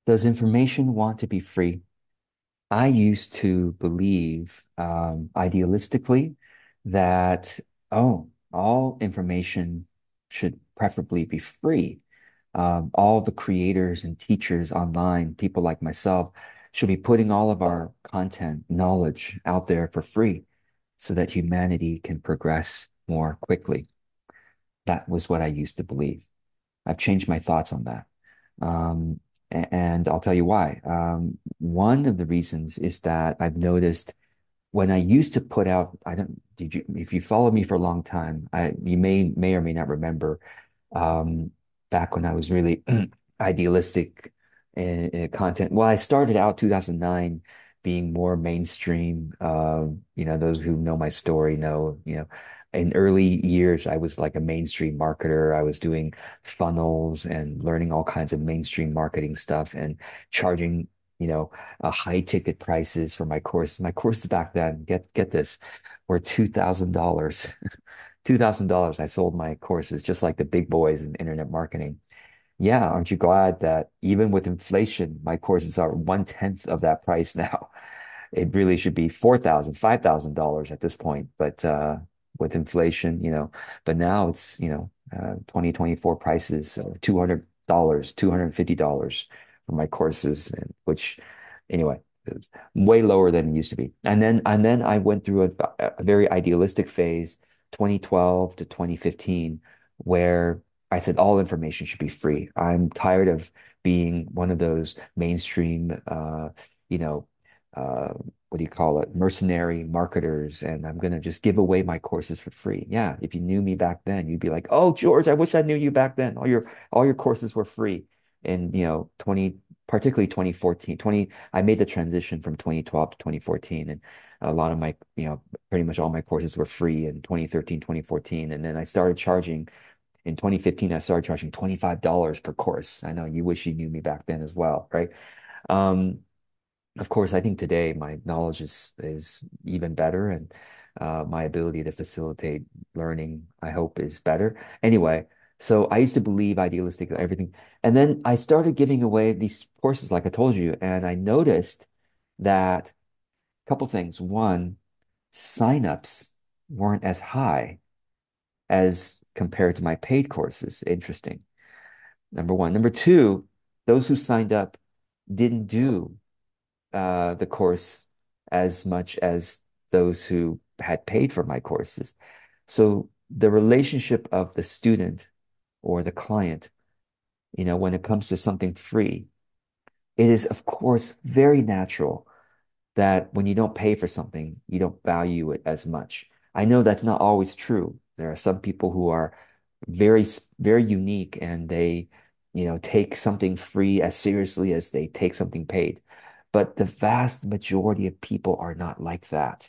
Does information want to be free? I used to believe idealistically that, oh, all information should preferably be free. All the creators and teachers online, people like myself, should be putting all of our content, knowledge out there for free so that humanity can progress more quickly. That was what I used to believe. I've changed my thoughts on that. And I'll tell you why. One of the reasons is that I've noticed when I used to put out, I don't, did you, if you followed me for a long time, you may or may not remember, um, back when I was really idealistic in content. Well, I started out 2009 being more mainstream. Those who know my story know, in early years, I was like a mainstream marketer. I was doing funnels and learning all kinds of mainstream marketing stuff and charging, high ticket prices for my courses. My courses back then, get this, were $2,000. $2,000. I sold my courses just like the big boys in internet marketing. Yeah, aren't you glad that even with inflation, my courses are 1/10 of that price now? It really should be 4,000, $5,000 at this point. But with inflation, but now it's, 2024 prices of $200, $250 for my courses, and which anyway, way lower than it used to be. And then I went through a very idealistic phase, 2012 to 2015, where I said all information should be free. I'm tired of being one of those mainstream, you know, uh, what do you call it, mercenary marketers, and I'm gonna just give away my courses for free. Yeah, if you knew me back then, you'd be like, "Oh, George, I wish I knew you back then. All your courses were free." And 20, particularly 2014, 20, I made the transition from 2012 to 2014, and a lot of my, pretty much all my courses were free in 2013, 2014, and then I started charging in 2015. I started charging $25 per course. I know you wish you knew me back then as well, right? Um, of course, I think today my knowledge is even better, and my ability to facilitate learning, I hope, is better. Anyway, so I used to believe idealistic everything, and then I started giving away these courses, like I told you, and I noticed that a couple things. One, signups weren't as high as compared to my paid courses. Interesting. Number one. Number two, those who signed up didn't do the course as much as those who had paid for my courses. So the relationship of the student or the client, when it comes to something free, it is, of course, very natural that when you don't pay for something, you don't value it as much. I know that's not always true. There are some people who are very unique, and they, take something free as seriously as they take something paid. But the vast majority of people are not like that.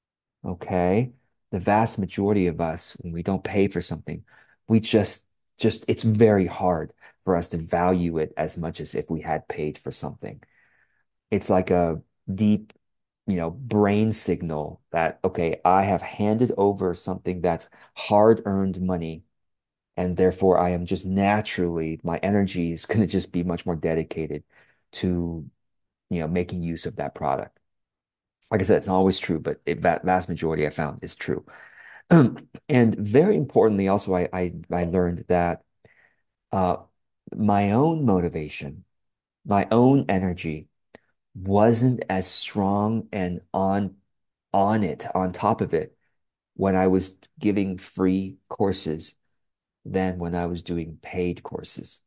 Okay? The vast majority of us, when we don't pay for something, we just it's very hard for us to value it as much as if we had paid for something. It's like a deep, brain signal that, okay, I have handed over something that's hard-earned money, and therefore I am just naturally, my energy is going to just be much more dedicated to, making use of that product. Like I said, it's not always true, but vast majority I found is true. And very importantly, also, I learned that uh, my own motivation, my own energy wasn't as strong and on top of it when I was giving free courses than when I was doing paid courses.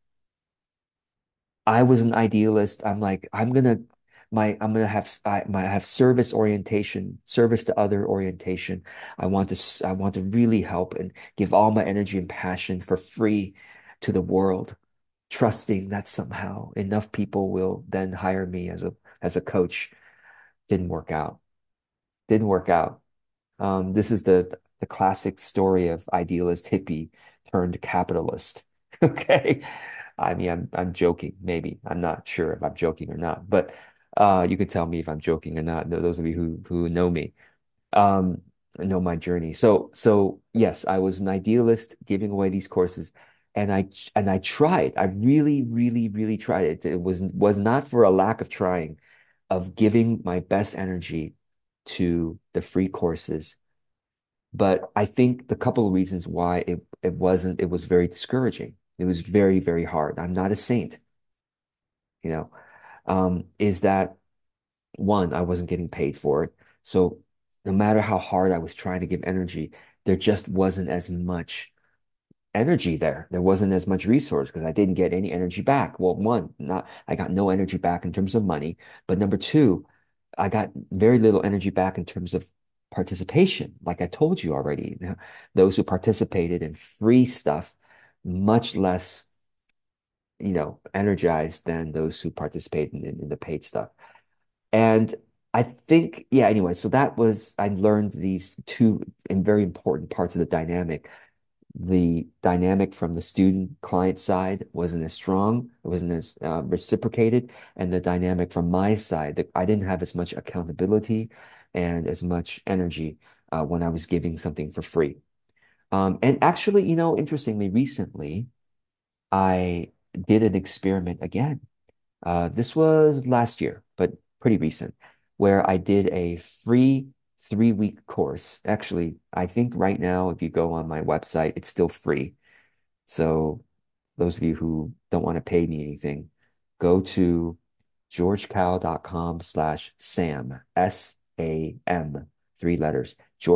I was an idealist. I'm like, I'm gonna have service orientation, service to other orientation. I want to really help and give all my energy and passion for free to the world, trusting that somehow enough people will then hire me as a coach. Didn't work out. Didn't work out. This is the classic story of idealist hippie turned capitalist. Okay. I mean, I'm joking, maybe. I'm not sure if I'm joking or not, but you could tell me if I'm joking or not. Those of you who know me, um, know my journey. So yes, I was an idealist giving away these courses. And I tried. I really, really, really tried. It was not for a lack of trying, of giving my best energy to the free courses. But I think the couple of reasons why it was very discouraging. It was very, very hard. I'm not a saint, you know, is that one, I wasn't getting paid for it. So no matter how hard I was trying to give energy, there just wasn't as much energy there. There wasn't as much resource because I didn't get any energy back. Well, one, not I got no energy back in terms of money, but number two, I got very little energy back in terms of participation. Like I told you already, those who participated in free stuff, much less, energized than those who participated in the paid stuff. And I think, yeah, anyway, so I learned these two and very important parts of the dynamic. The dynamic from the student client side wasn't as strong, it wasn't as reciprocated, and the dynamic from my side, that I didn't have as much accountability and as much energy when I was giving something for free. And actually, interestingly, recently I did an experiment again. This was last year, but pretty recent, where I did a free 3-week course. Actually, I think right now, if you go on my website, it's still free. So those of you who don't want to pay me anything, go to georgecow.com/Sam, SAM, 3 letters,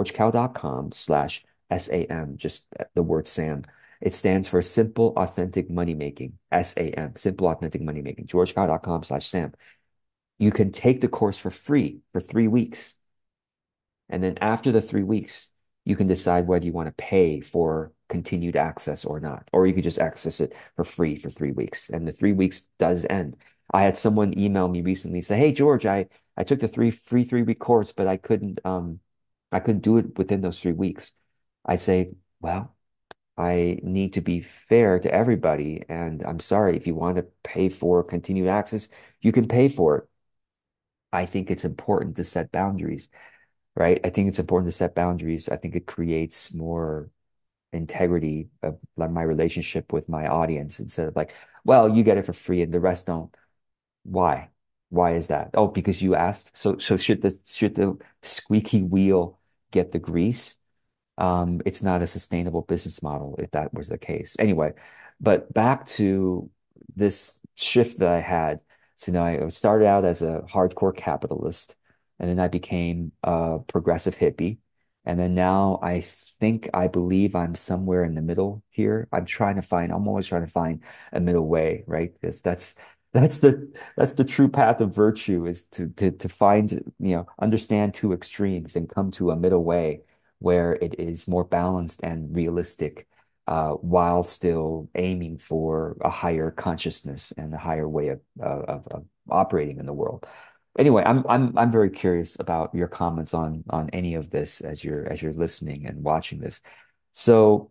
georgecow.com/SAM, just the word Sam. It stands for Simple Authentic Money Making, SAM, Simple Authentic Money Making, georgecow.com/Sam. You can take the course for free for 3 weeks. And then after the 3 weeks, you can decide whether you want to pay for continued access or not, or you could just access it for free for 3 weeks. And the 3 weeks does end. I had someone email me recently say, "Hey George, I took the free 3-week course, but I couldn't do it within those 3 weeks." I say, well, I need to be fair to everybody, and I'm sorry if you want to pay for continued access, you can pay for it. I think it's important to set boundaries, right? I think it's important to set boundaries. I think it creates more integrity of like my relationship with my audience instead of like, well, you get it for free and the rest don't. Why? Why is that? Oh, because you asked. So should the squeaky wheel get the grease? It's not a sustainable business model if that was the case. Anyway, but back to this shift that I had. So now I started out as a hardcore capitalist, and then I became a progressive hippie. And then now I believe I'm somewhere in the middle here. I'm always trying to find a middle way, right? Because that's the true path of virtue is to find, understand two extremes and come to a middle way where it is more balanced and realistic, while still aiming for a higher consciousness and a higher way of operating in the world. Anyway, I'm very curious about your comments on any of this as you're listening and watching this. So,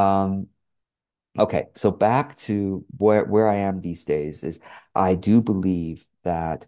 okay, so back to where I am these days is I do believe that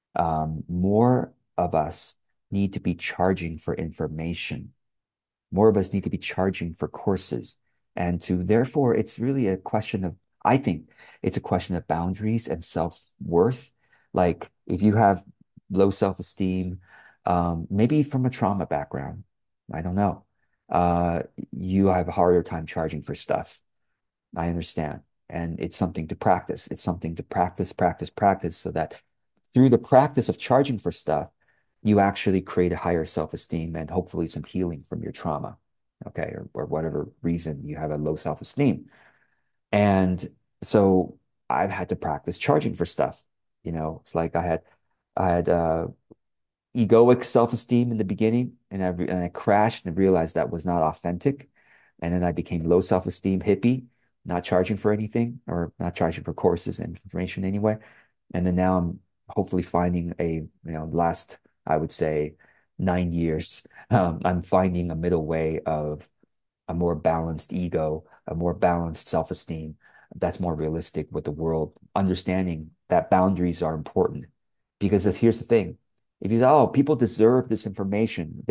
more of us need to be charging for information. More of us need to be charging for courses. And therefore, it's really a question of, I think it's a question of boundaries and self-worth. Like if you have low self-esteem, maybe from a trauma background, I don't know, uh, you have a harder time charging for stuff. I understand. And it's something to practice. It's something to practice, practice, practice, so that through the practice of charging for stuff, you actually create a higher self-esteem and hopefully some healing from your trauma, okay, or whatever reason you have a low self-esteem. And so I've had to practice charging for stuff. It's like I had egoic self-esteem in the beginning, and I crashed and realized that was not authentic. And then I became low self-esteem hippie, not charging for anything or not charging for courses and information anyway. And then now I'm hopefully finding last, I would say, 9 years, I'm finding a middle way of a more balanced ego, a more balanced self-esteem that's more realistic with the world, understanding that boundaries are important. Because here's the thing, if you say, oh, people deserve this information,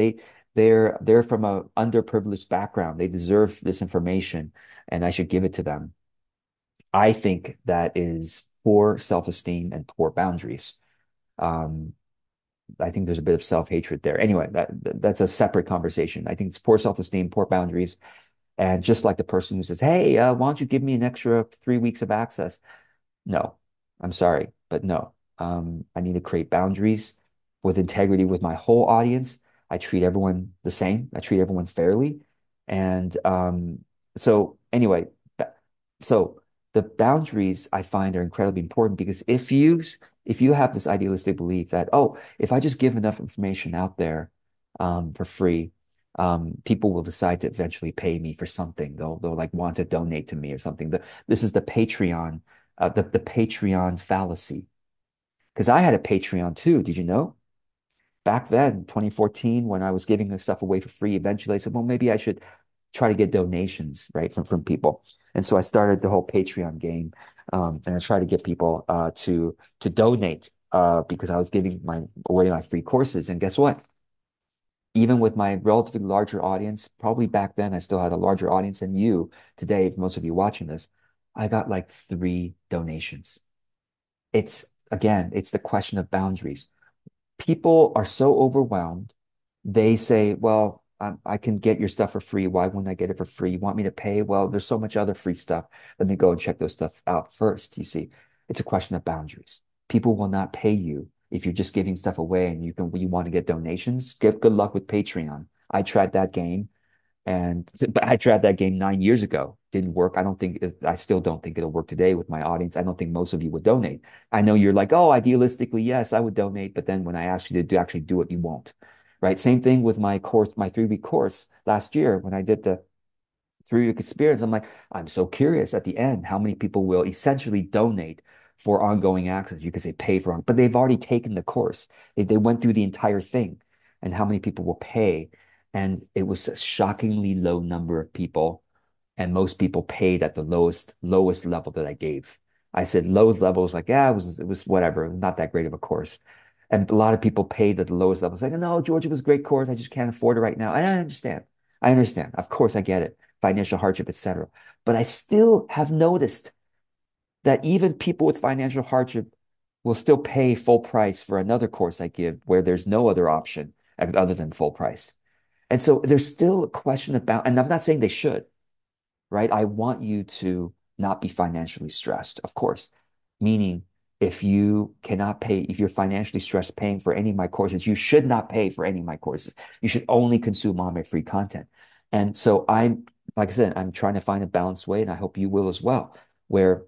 they're from a underprivileged background, they deserve this information, and I should give it to them. I think that is poor self-esteem and poor boundaries. Um, I think there's a bit of self-hatred there. Anyway, that's a separate conversation. I think it's poor self-esteem, poor boundaries, and just like the person who says, "Hey, why don't you give me an extra 3 weeks of access?" No, I'm sorry, but no. I need to create boundaries with integrity with my whole audience. I treat everyone the same. I treat everyone fairly. And so anyway, so the boundaries I find are incredibly important because if you have this idealistic belief that, oh, if I just give enough information out there for free, people will decide to eventually pay me for something. They'll like want to donate to me or something. This is the Patreon the Patreon fallacy. Because I had a Patreon too. Did you know? Back then, 2014, when I was giving this stuff away for free, eventually I said, well, maybe I should try to get donations, right, from people. And so I started the whole Patreon game. And I tried to get people to donate because I was giving my away my free courses. And guess what? Even with my relatively larger audience, probably back then I still had a larger audience than you today, most of you watching this, I got like 3 donations. It's again, it's the question of boundaries. People are so overwhelmed. They say, well, I can get your stuff for free. Why wouldn't I get it for free? You want me to pay? Well, there's so much other free stuff. Let me go and check those stuff out first. You see, it's a question of boundaries. People will not pay you if you're just giving stuff away and you want to get donations. Good luck with Patreon. I tried that game. But I tried that game 9 years ago. Didn't work. I still don't think it'll work today with my audience. I don't think most of you would donate. I know you're like, oh, idealistically, yes, I would donate. But then when I ask you to actually do it, you won't. Right. Same thing with my course, my 3 week course last year when I did the 3 week experience. I'm like, I'm so curious at the end how many people will essentially donate for ongoing access. You could say pay for, but they've already taken the course. They went through the entire thing, and how many people will pay. And it was a shockingly low number of people, and most people paid at the lowest level that I gave. I said lowest level was like, yeah, it was whatever, not that great of a course. And a lot of people paid at the lowest level. It's like, no, George, it was a great course. I just can't afford it right now. And I understand. I understand. Of course, I get it. Financial hardship, etc. But I still have noticed that even people with financial hardship will still pay full price for another course I give where there's no other option other than full price. And so there's still a question about, and I'm not saying they should, right? I want you to not be financially stressed, of course. Meaning, if you cannot pay, if you're financially stressed paying for any of my courses, you should not pay for any of my courses. You should only consume all my free content. And so like I said, I'm trying to find a balanced way, and I hope you will as well, where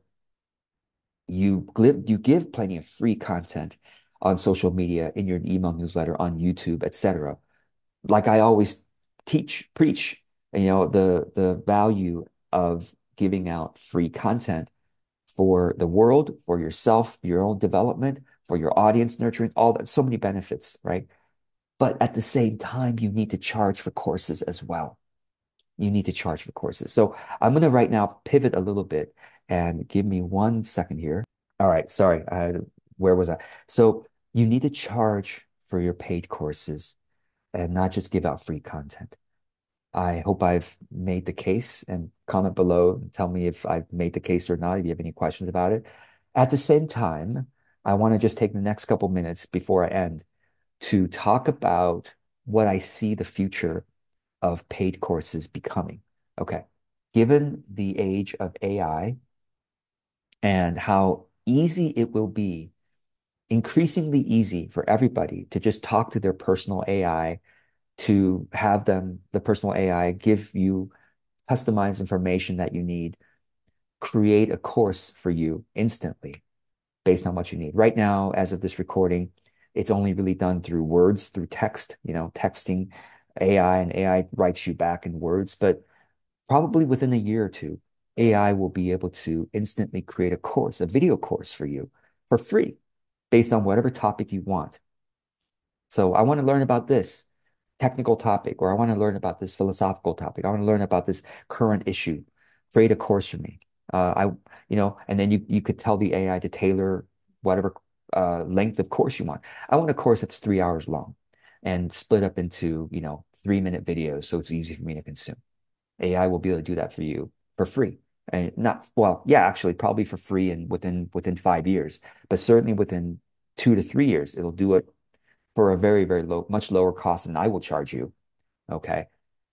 you give plenty of free content on social media, in your email newsletter, on YouTube, etc. Like I always preach, the value of giving out free content for the world, for yourself, your own development, for your audience nurturing, all that, so many benefits, right? But at the same time, you need to charge for courses as well. You need to charge for courses. So I'm going to right now pivot a little bit and give me 1 second here. All right, sorry. Where was I? So you need to charge for your paid courses and not just give out free content. I hope I've made the case, and comment below and tell me if I've made the case or not, if you have any questions about it. At the same time, I want to just take the next couple minutes before I end to talk about what I see the future of paid courses becoming. Okay. Given the age of AI and how easy it will be, increasingly easy for everybody to just talk to their personal AI, to have the personal AI give you customized information that you need, create a course for you instantly based on what you need. Right now, as of this recording, it's only really done through words, through text, texting AI, and AI writes you back in words. But probably within a year or two, AI will be able to instantly create a course, a video course for you for free based on whatever topic you want. So I want to learn about this technical topic, or I want to learn about this philosophical topic. I want to learn about this current issue. Create a course for me. And then you could tell the AI to tailor whatever length of course you want. I want a course that's 3 hours long and split up into, 3-minute videos so it's easy for me to consume. AI will be able to do that for you for free. And not, well, yeah, actually probably for free and within 5 years, but certainly within 2 to 3 years, it'll do it for a very, very low, much lower cost than I will charge you. Okay.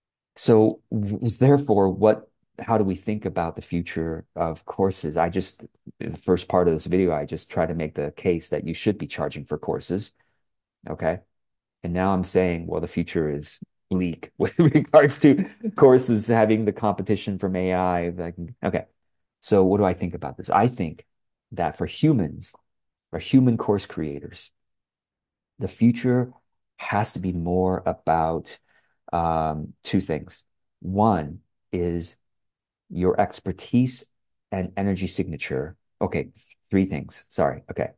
So therefore, how do we think about the future of courses? The first part of this video, I just try to make the case that you should be charging for courses. Okay. And now I'm saying, well, the future is bleak with regards to courses having the competition from AI. Like, okay. So what do I think about this? I think that for humans, for human course creators, the future has to be more about two things. One is your expertise and energy signature. Okay, three things. Sorry. Okay.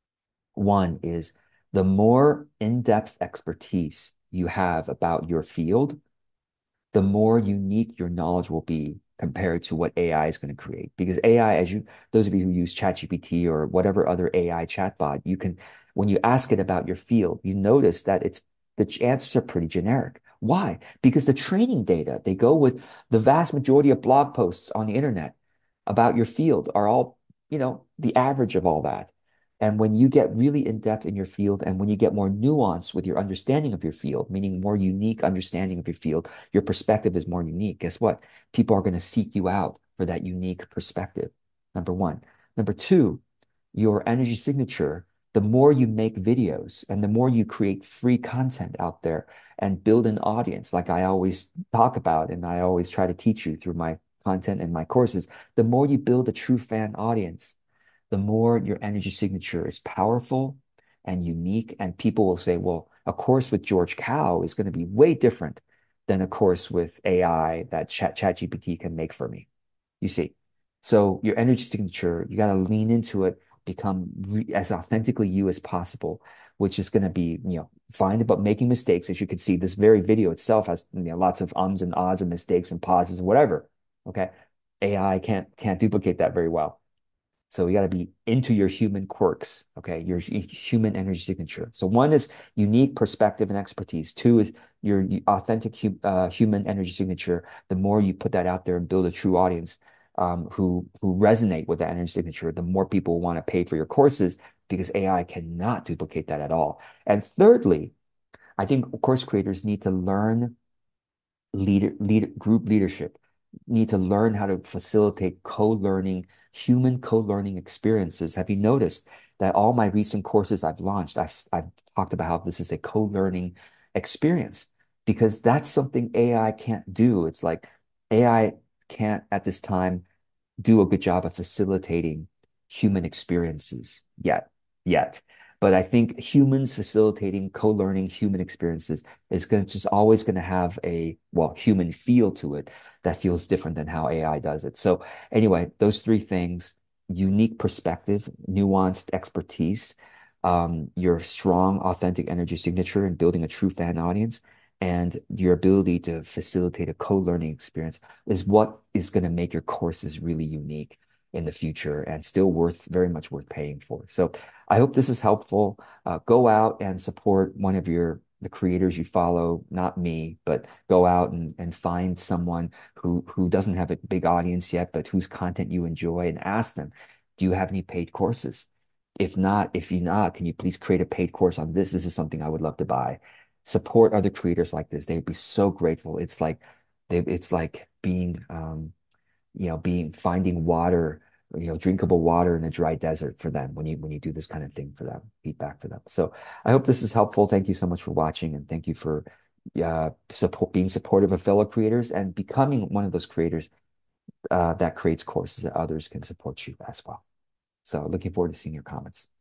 One is the more in-depth expertise you have about your field, the more unique your knowledge will be compared to what AI is going to create. Because AI, those of you who use ChatGPT or whatever other AI chatbot, when you ask it about your field, you notice that the answers are pretty generic. Why? Because the training data, they go with the vast majority of blog posts on the internet about your field are all, the average of all that. And when you get really in depth in your field and when you get more nuanced with your understanding of your field, meaning more unique understanding of your field, your perspective is more unique. Guess what? People are going to seek you out for that unique perspective. Number one. Number two, your energy signature, the more you make videos and the more you create free content out there and build an audience, like I always talk about and I always try to teach you through my content and my courses, the more you build a true fan audience, the more your energy signature is powerful and unique. And people will say, well, a course with George Kao is going to be way different than a course with AI that ChatGPT can make for me. You see. So your energy signature, you got to lean into it, become as authentically you as possible, which is going to be, fine about making mistakes. As you can see, this very video itself has, lots of ums and ahs and mistakes and pauses and whatever. Okay. AI can't duplicate that very well. So you got to be into your human quirks, okay? Your human energy signature. So one is unique perspective and expertise. Two is your authentic human energy signature. The more you put that out there and build a true audience who resonate with that energy signature, the more people want to pay for your courses because AI cannot duplicate that at all. And thirdly, I think course creators need to learn group leadership, need to learn how to facilitate co-learning, human co-learning experiences. Have you noticed that all my recent courses I've launched, I've talked about how this is a co-learning experience because that's something AI can't do. It's like AI can't at this time do a good job of facilitating human experiences yet. But I think humans facilitating co-learning human experiences is going to just always going to have a, well, human feel to it that feels different than how AI does it. So anyway, those three things, unique perspective, nuanced expertise, your strong, authentic energy signature and building a true fan audience, and your ability to facilitate a co-learning experience is what is going to make your courses really unique in the future and still very much worth paying for. So I hope this is helpful. Go out and support one of the creators you follow, not me, but go out and find someone who doesn't have a big audience yet, but whose content you enjoy and ask them, do you have any paid courses? If you not, can you please create a paid course on this? This is something I would love to buy. Support other creators like this. They'd be so grateful. It's like being finding water, drinkable water in a dry desert for them when you do this kind of thing for them, feedback for them. So I hope this is helpful. Thank you so much for watching, and thank you for being supportive of fellow creators and becoming one of those creators that creates courses that others can support you as well. So looking forward to seeing your comments.